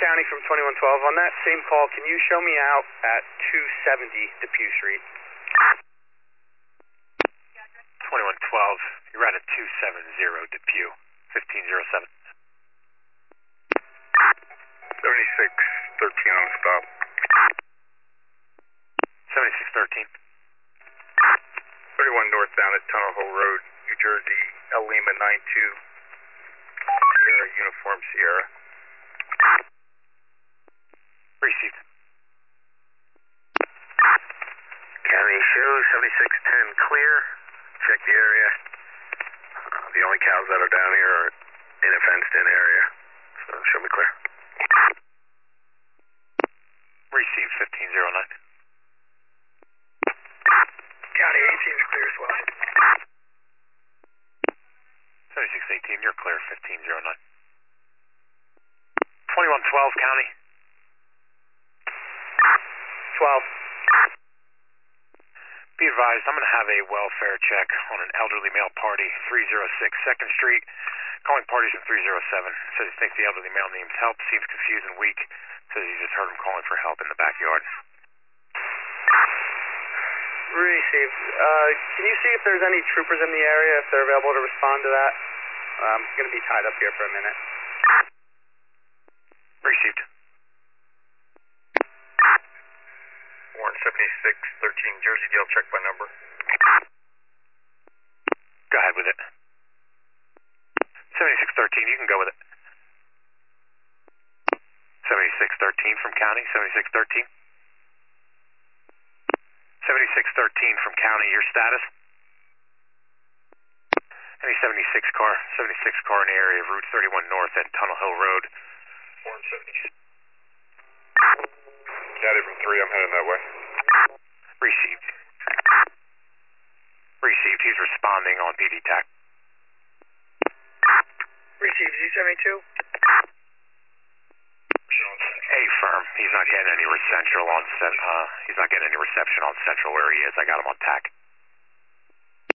County from 2112. On that same call, can you show me out at 270 Depew Street? 2112, you're at a 270 Depew, 1507. 7613 on the stop. 7613. 31 northbound at Tunnel Hole Road, New Jersey, El Lima 92, Sierra, Uniform Sierra. Received. County shows 7610 clear. Check the area. The only cows that are down here are in a fenced-in area, so show me clear. Received, 1509. County 18 is clear as well. 7618, you're clear, 1509. 2112, County. 12. Be advised, I'm going to have a welfare check on an elderly male party, 306 2nd Street. Calling parties from 307. Says he thinks the elderly male name's Help. Seems confused and weak. Says he just heard him calling for help in the backyard. Received. Can you see if there's any troopers in the area, if they're available to respond to that? I'm going to be tied up here for a minute. Received. Warrant 7613 Jersey Deal, check by number. Go ahead with it. 7613, you can go with it. 7613 from County, 7613. 7613 from County, your status? Any 76 car in the area of Route 31 North and Tunnel Hill Road. Warrant 76. County from 3, I'm heading that way. Received. Received, he's responding on PD TAC. Received Z72. A-firm. He's not getting any reception on Central where he is. I got him on TAC.